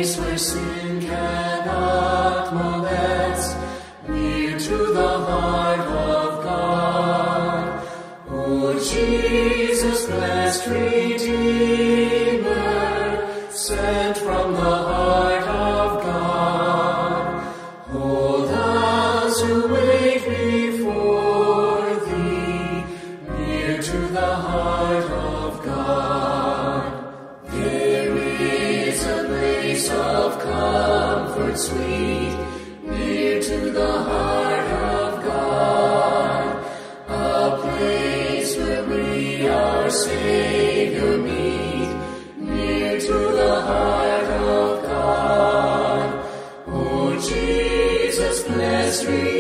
place where sin cannot molest, near to the heart of God. O Jesus, blessed Redeemer, sent from the heart of God, hold us who wait before thee, near to the heart of God. There is a place of comfort sweet, near to the heart of God, a place where we our Savior meet, near to the heart of God. O Jesus, blessed Redeemer,